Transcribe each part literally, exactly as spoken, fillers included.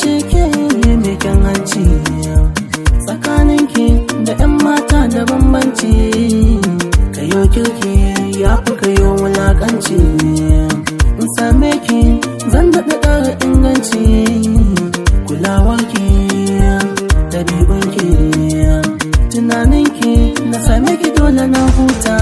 ce ke mai kyan hanci, tsakaninki da 'yan mata da bambanci, kayo kirki ya fi kayo wulakanci, in same ki zan daɗa ƙara inganci, kulawarki ɗabi'unki tunaninki na same ki dole na huta.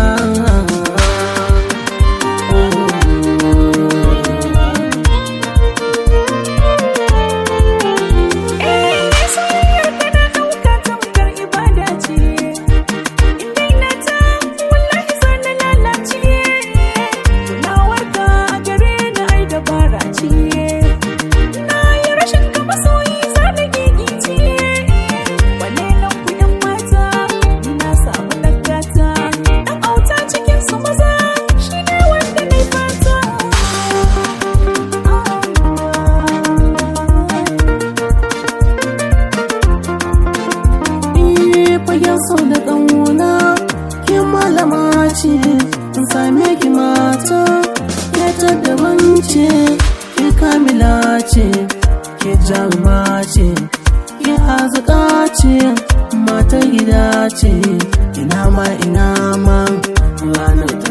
So da ƙauna ke malama ce, in same ki mata ke ta daban ce, ke kamila ce, ke jaruma ce, ke hazuka ce, matar gida ce, ina ma ina ma ranar